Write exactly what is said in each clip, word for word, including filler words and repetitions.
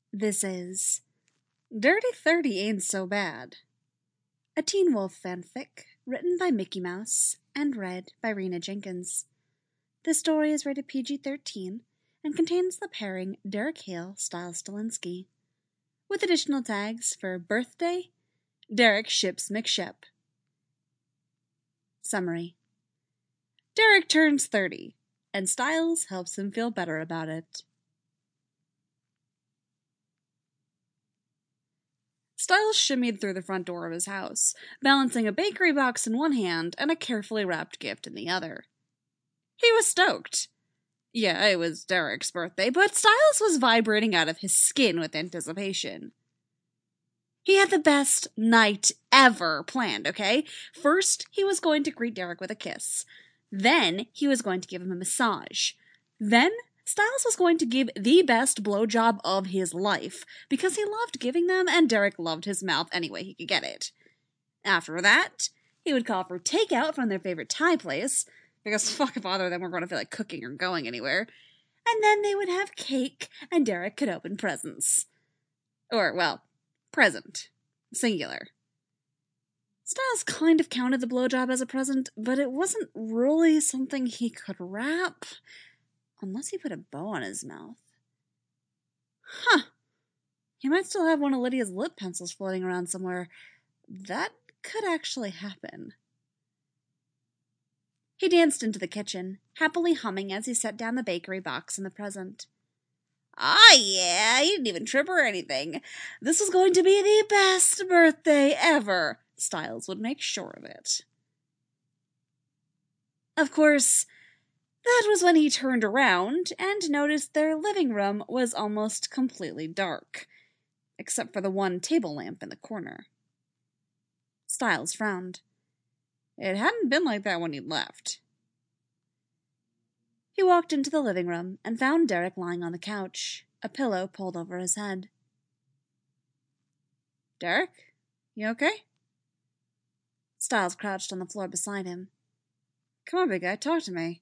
This is Dirty thirty Ain't So Bad, a Teen Wolf fanfic written by Mickey Mouse and read by Rena Jenkins. This story is rated P G thirteen and contains the pairing Derek Hale Styles Stilinski, with additional tags for birthday, Derek ships McShep. Summary: Derek turns thirty, and Styles helps him feel better about it. Styles shimmied through the front door of his house, balancing a bakery box in one hand and a carefully wrapped gift in the other. He was stoked. Yeah, it was Derek's birthday, but Styles was vibrating out of his skin with anticipation. He had the best night ever planned, okay? First, he was going to greet Derek with a kiss. Then, he was going to give him a massage. Then, Styles was going to give the best blowjob of his life, because he loved giving them and Derek loved his mouth any way he could get it. After that, he would call for takeout from their favorite Thai place, because fuck if either of them were going to feel like cooking or going anywhere. And then they would have cake, and Derek could open presents. Or, well, present. Singular. Styles kind of counted the blowjob as a present, but it wasn't really something he could wrap. Unless he put a bow on his mouth. Huh. He might still have one of Lydia's lip pencils floating around somewhere. That could actually happen. He danced into the kitchen, happily humming as he set down the bakery box and the present. Ah, yeah, he didn't even trip or anything. This was going to be the best birthday ever. Styles would make sure of it. Of course, that was when he turned around and noticed their living room was almost completely dark, except for the one table lamp in the corner. Styles frowned. It hadn't been like that when he left. He walked into the living room and found Derek lying on the couch, a pillow pulled over his head. Derek? You okay? Styles crouched on the floor beside him. Come on, big guy, talk to me.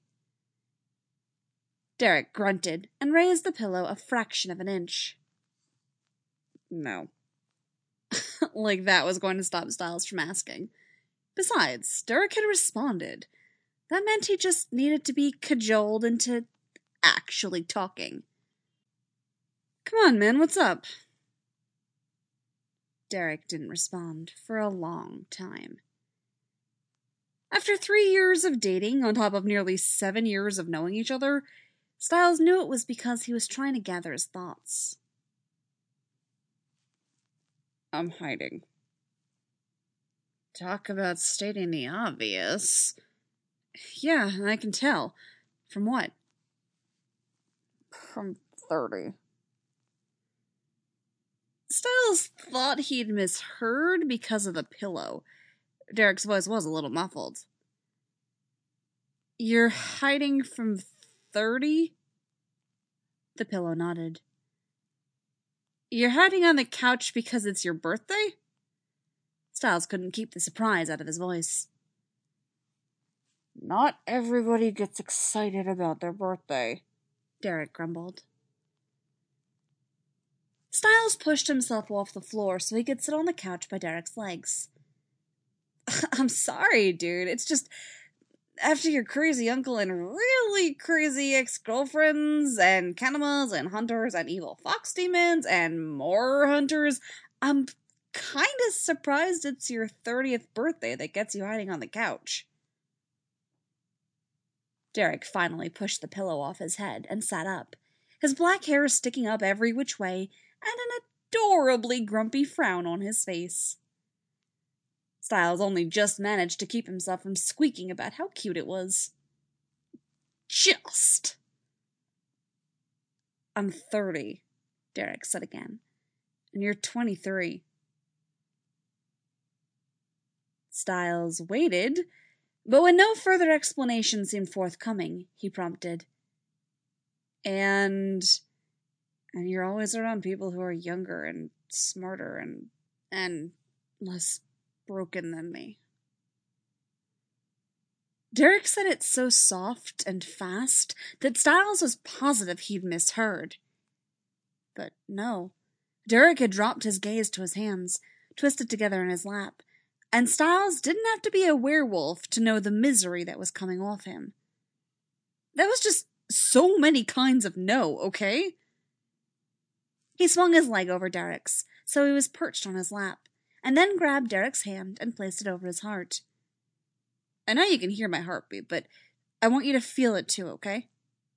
Derek grunted and raised the pillow a fraction of an inch. No. Like that was going to stop Styles from asking. Besides, Derek had responded. That meant he just needed to be cajoled into actually talking. Come on, man, what's up? Derek didn't respond for a long time. After three years of dating, on top of nearly seven years of knowing each other, Styles knew it was because he was trying to gather his thoughts. I'm hiding. Talk about stating the obvious. Yeah, I can tell. From what? From thirty. Styles thought he'd misheard because of the pillow. Derek's voice was a little muffled. You're hiding from thirty? The pillow nodded. You're hiding on the couch because it's your birthday? Styles couldn't keep the surprise out of his voice. Not everybody gets excited about their birthday, Derek grumbled. Styles pushed himself off the floor so he could sit on the couch by Derek's legs. I'm sorry, dude. It's just, after your crazy uncle and really crazy ex-girlfriends and cannibals and hunters and evil fox demons and more hunters, I'm kind of surprised it's your thirtieth birthday that gets you hiding on the couch. Derek finally pushed the pillow off his head and sat up, his black hair sticking up every which way and an adorably grumpy frown on his face. Styles only just managed to keep himself from squeaking about how cute it was. Just. I'm thirty, Derek said again, and you're twenty-three. Styles waited, but when no further explanation seemed forthcoming, he prompted. And... and you're always around people who are younger and smarter and... and less broken than me. Derek said it so soft and fast that Styles was positive he'd misheard. But no, Derek had dropped his gaze to his hands, twisted together in his lap, and Styles didn't have to be a werewolf to know the misery that was coming off him. That was just so many kinds of no, okay? He swung his leg over Derek's, so he was perched on his lap, and then grabbed Derek's hand and placed it over his heart. I know you can hear my heartbeat, but I want you to feel it too, okay?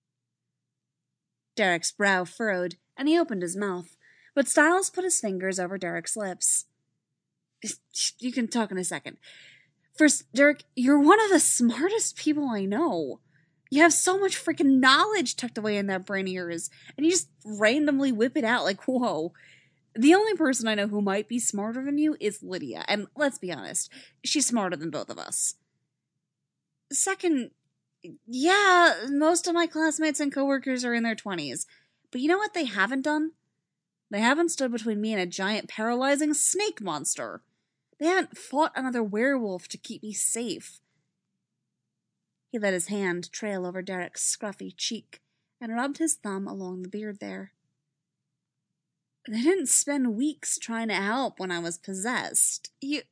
Derek's brow furrowed, and he opened his mouth, but Styles put his fingers over Derek's lips. You can talk in a second. First, Derek, you're one of the smartest people I know. You have so much freaking knowledge tucked away in that brain of yours, and you just randomly whip it out like, whoa. The only person I know who might be smarter than you is Lydia, and let's be honest, she's smarter than both of us. Second, yeah, most of my classmates and coworkers are in their twenties, but you know what they haven't done? They haven't stood between me and a giant paralyzing snake monster. They haven't fought another werewolf to keep me safe. He let his hand trail over Derek's scruffy cheek and rubbed his thumb along the beard there. They didn't spend weeks trying to help when I was possessed. You...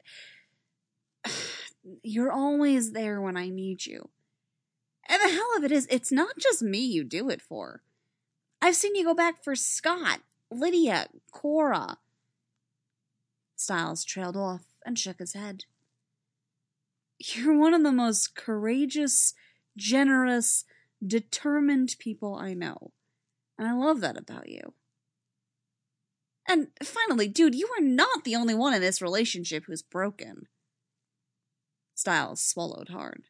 You're always there when I need you. And the hell of it is, it's not just me you do it for. I've seen you go back for Scott, Lydia, Cora. Styles trailed off and shook his head. You're one of the most courageous, generous, determined people I know. And I love that about you. And finally, dude, you are not the only one in this relationship who's broken. Styles swallowed hard.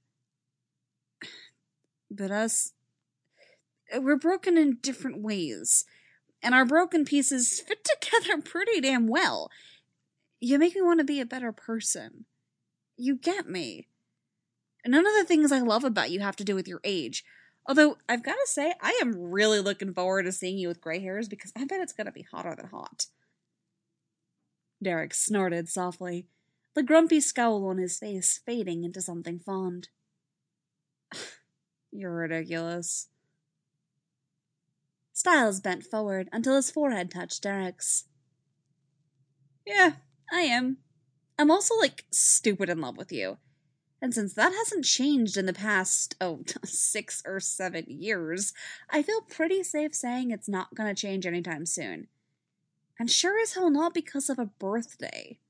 But us, we're broken in different ways. And our broken pieces fit together pretty damn well. You make me want to be a better person. You get me. None of the things I love about you have to do with your age. Although, I've got to say, I am really looking forward to seeing you with gray hairs because I bet it's going to be hotter than hot. Derek snorted softly, the grumpy scowl on his face fading into something fond. You're ridiculous. Styles bent forward until his forehead touched Derek's. Yeah, I am. I'm also, like, stupid in love with you. And since that hasn't changed in the past, oh, six or seven years, I feel pretty safe saying it's not gonna change anytime soon. And sure as hell not because of a birthday.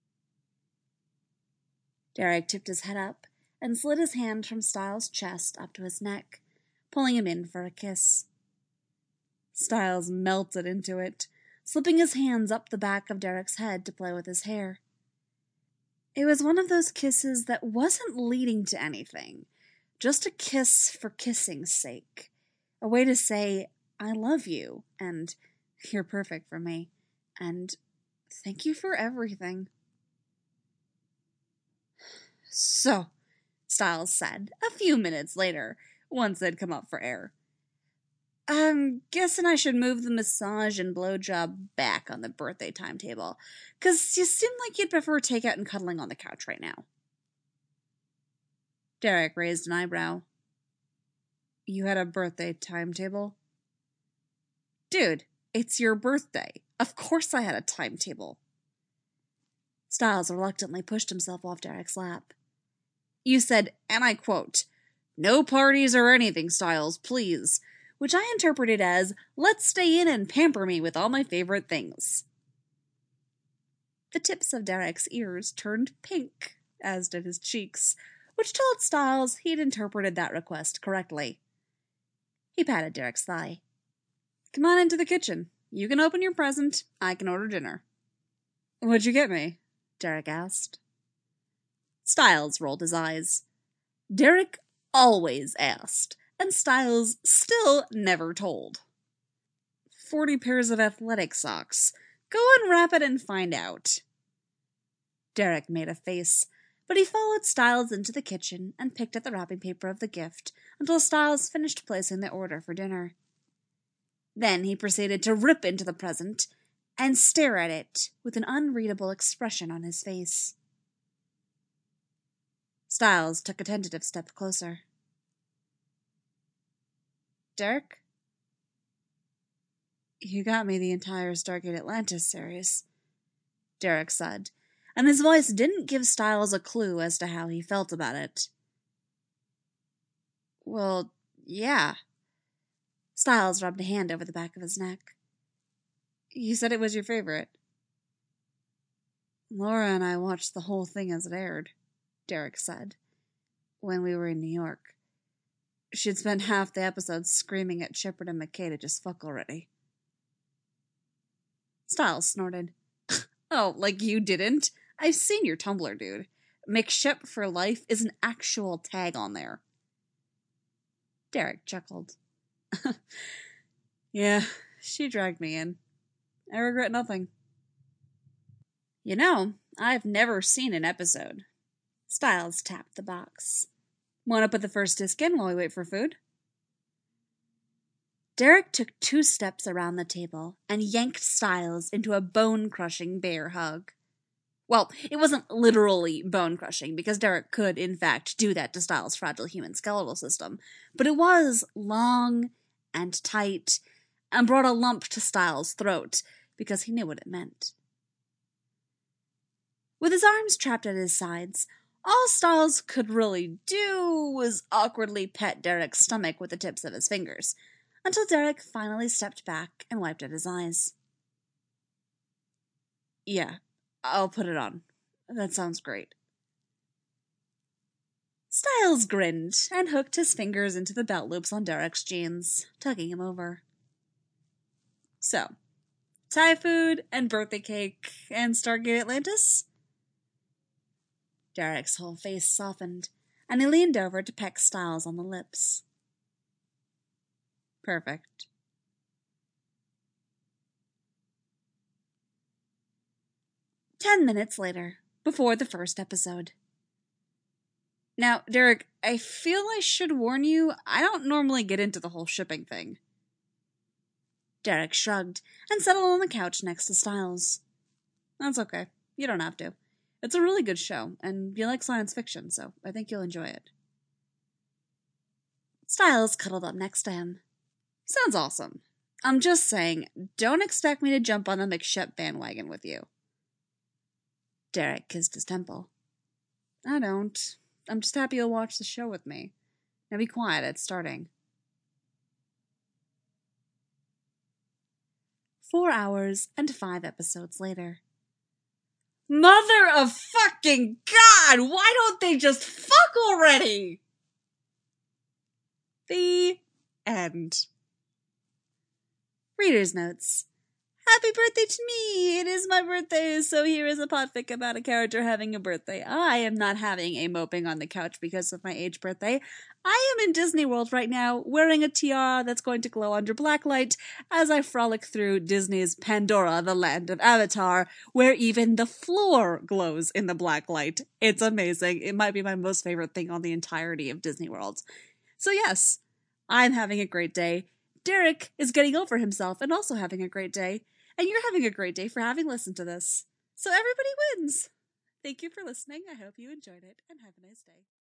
Derek tipped his head up and slid his hand from Styles' chest up to his neck, pulling him in for a kiss. Styles melted into it, slipping his hands up the back of Derek's head to play with his hair. It was one of those kisses that wasn't leading to anything, just a kiss for kissing's sake, a way to say, I love you, and you're perfect for me, and thank you for everything. So, Styles said, a few minutes later, once they'd come up for air. I'm guessing I should move the massage and blowjob back on the birthday timetable, because you seem like you'd prefer takeout and cuddling on the couch right now. Derek raised an eyebrow. You had a birthday timetable? Dude, it's your birthday. Of course I had a timetable. Styles reluctantly pushed himself off Derek's lap. You said, and I quote, no parties or anything, Styles, please. Which I interpreted as, let's stay in and pamper me with all my favorite things. The tips of Derek's ears turned pink, as did his cheeks, which told Styles he'd interpreted that request correctly. He patted Derek's thigh. Come on into the kitchen. You can open your present. I can order dinner. What'd you get me? Derek asked. Styles rolled his eyes. Derek always asked. And Styles still never told. Forty pairs of athletic socks. Go unwrap it and find out. Derek made a face, but he followed Styles into the kitchen and picked at the wrapping paper of the gift until Styles finished placing the order for dinner. Then he proceeded to rip into the present and stare at it with an unreadable expression on his face. Styles took a tentative step closer. Derek? You got me the entire Stargate Atlantis series, Derek said, and his voice didn't give Styles a clue as to how he felt about it. Well, yeah. Styles rubbed a hand over the back of his neck. You said it was your favorite. Laura and I watched the whole thing as it aired, Derek said, when we were in New York. She'd spent half the episode screaming at Shepard and McKay to just fuck already. Styles snorted. Oh, like you didn't? I've seen your Tumblr, dude. McShep for life is an actual tag on there. Derek chuckled. Yeah, she dragged me in. I regret nothing. You know, I've never seen an episode. Styles tapped the box. Want to put the first disc in while we wait for food? Derek took two steps around the table and yanked Styles into a bone-crushing bear hug. Well, it wasn't literally bone-crushing, because Derek could, in fact, do that to Styles' fragile human skeletal system, but it was long and tight and brought a lump to Styles' throat, because he knew what it meant. With his arms trapped at his sides, all Styles could really do was awkwardly pet Derek's stomach with the tips of his fingers, until Derek finally stepped back and wiped at his eyes. Yeah, I'll put it on. That sounds great. Styles grinned and hooked his fingers into the belt loops on Derek's jeans, tugging him over. So, Thai food and birthday cake and Stargate Atlantis? Derek's whole face softened, and he leaned over to peck Styles on the lips. Perfect. Ten minutes later, before the first episode. Now, Derek, I feel I should warn you, I don't normally get into the whole shipping thing. Derek shrugged and settled on the couch next to Styles. That's okay. You don't have to. It's a really good show, and you like science fiction, so I think you'll enjoy it. Styles cuddled up next to him. Sounds awesome. I'm just saying, don't expect me to jump on the McShep bandwagon with you. Derek kissed his temple. I don't. I'm just happy you'll watch the show with me. Now be quiet, it's starting. Four hours and five episodes later. Mother of fucking God! Why don't they just fuck already? The end. Reader's notes. Happy birthday to me! It is my birthday, so here is a podfic about a character having a birthday. I am not having a moping on the couch because of my age birthday. I am in Disney World right now, wearing a tiara that's going to glow under blacklight as I frolic through Disney's Pandora, the land of Avatar, where even the floor glows in the blacklight. It's amazing. It might be my most favorite thing on the entirety of Disney World. So yes, I'm having a great day. Derek is getting over himself and also having a great day. And you're having a great day for having listened to this. So everybody wins. Thank you for listening. I hope you enjoyed it, and have a nice day.